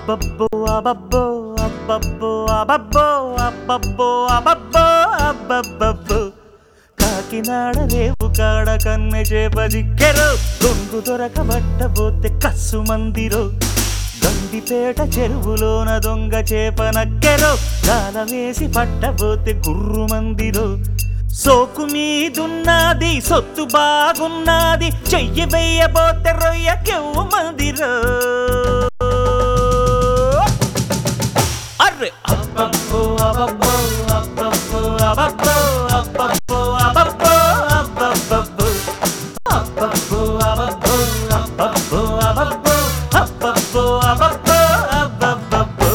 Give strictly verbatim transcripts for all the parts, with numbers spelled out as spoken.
అబ్బబ్బో అబ్బబ్బో అబ్బబ్బో అబ్బబ్బో అబ్బబ్బో అబ్బబ్బో అబ్బబ్బో కాకినాడ రేవు కాడ కన్నె చేప జిక్కెరో దొంగు దొరకబట్టబోతే కస్సు మందిరో గండిపేట చెరువులోన దొంగ చేప నక్కెరో గాల వేసి పట్టబోతే గుర్రు మందిరో సోకు మీదున్నది సొత్తు బాగున్నది చెయ్యి వెయ్యబోతే రొయ్య కెవ్వు మందిరో అర్రే అబ్బబ్బో అబ్బబ్బో అబ్బబ్బో అబ్బబ్బో అబ్బబ్బో అబ్బబ్బో అబ్బబ్బో అబ్బబ్బో అబ్బబ్బో అబ్బబ్బో అబ్బబ్బో అబ్బబ్బో అబ్బబ్బో అబ్బబ్బో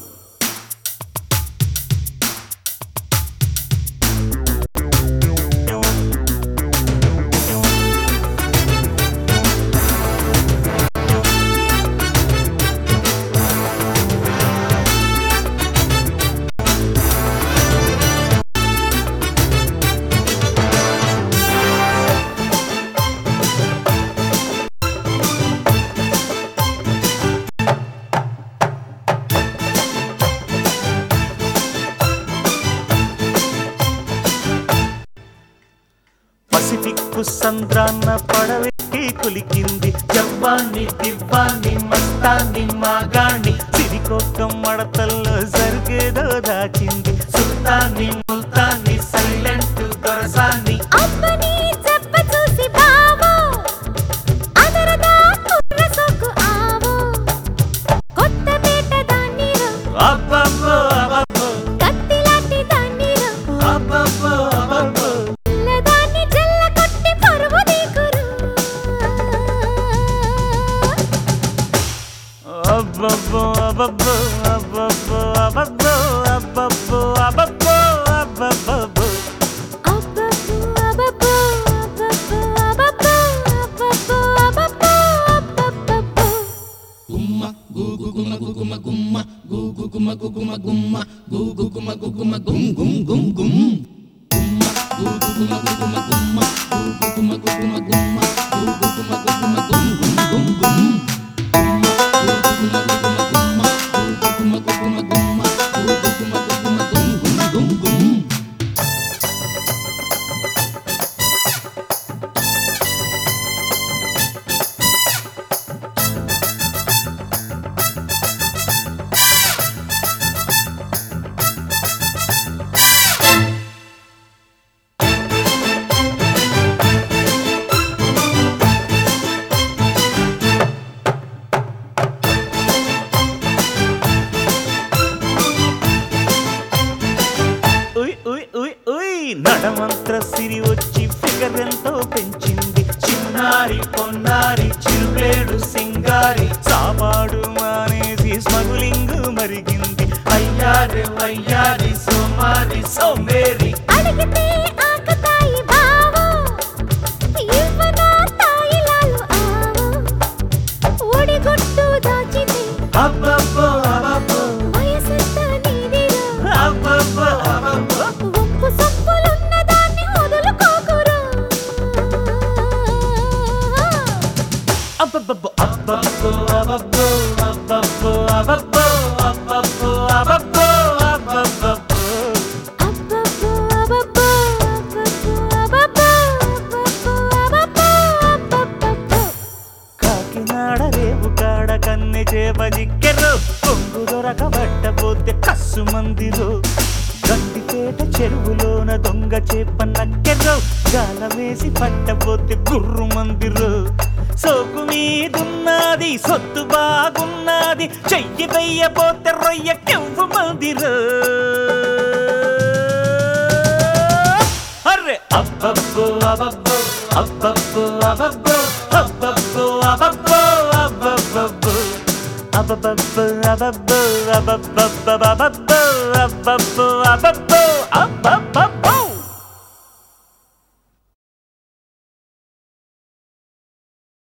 పసిఫిక్కు సంద్రాన్న పడవెక్కి కులికింది జవ్వాన్ని దివ్వాన్ని మస్తాన్ని మాగాణ్ణి సిరికొక్క మడతల్లో జరిగేదో దాచింది సుల్తాన్ని ముల్తాన్ని సైలెంట్ దొరసాన్ని అబ్బబ్బో అబ్బబ్బో అబ్బబ్బో అబ్బబ్బో అబ్బబ్బో అబ్బబ్బో అబ్బబ్బో అబ్బబ్బో అబ్బబ్బో అబ్బబ్బో అబ్బబ్బో గుమ్మ గూగు గుమ గుమ గుమ్మ గూగు గుమ గుమ గుమ్మ గూగు గుమ గుమ గుమ్ గుమ్ గుమ్ గుమ్ గుమ్మ గూగు గుమ గుమ గుమ్మ గూగు గుమ గుమ గుమ్మ గూగు గుమ గుమ గుమ్ గుమ్ గుమ్ గుమ్ నడమంత్ర సిరి వచ్చి ఫిగర్ ఎంతో పెంచింది చిన్నారి పొన్నారి చిరువేడు సింగారి సాపాడు మానేసి స్మగులింగ్ మరిగింది అయ్యారి వయ్యారి సోమారి సోమేరి అడిగితే ఆకతాయి బావో ఇవ్వనా తాయిలాలు ఆవో ఓడిగొట్టు దాచితే అబ్బబ్బో అబ్బబ్బో వయసెంత నీదిరో అబ్బబ్బో అబ్బబ్బో వంపు సొప్పులున్న దాన్ని వదులుకోకురా అబ్బబ్బో అబ్బబ్బో అబ్బబ్బో అబ్బబ్బో అబ్బబ్బో అబ్బబ్బో అబ్బబ్బో అబ్బబ్బో అబ్బబ్బో అబ్బబ్బో అబ్బబ్బో అబ్బబ్బో అబ్బబ్బో అబ్బబ్బో కాకినాడ రేవు కాడ కన్నె చేప జిక్కెరో కొంగు దొరకబట్టబోతే కస్సు మందిరో గండిపేట చెరువులోన దొంగ చేప నక్కెరో గాల వేసి పట్టబోతే గుర్రు మందిరో సోకు మీదున్నది సొత్తు బాగున్నది చెయ్యి వెయ్యబోతే రొయ్య కెవ్వు మందిరో అర్రే అబ్బబ్బో అబ్బబ్బో అబ్బబ్బో అబ్బబ్బో అబ్బబ్బో అబ్బబ్బో అబ్బబ్బో అబ్బబ్బో అబ్బబ్బో అబ్బబ్బో అబ్బబ్బో అబ్బబ్బో అబ్బబ్బో అబ్బబ్బో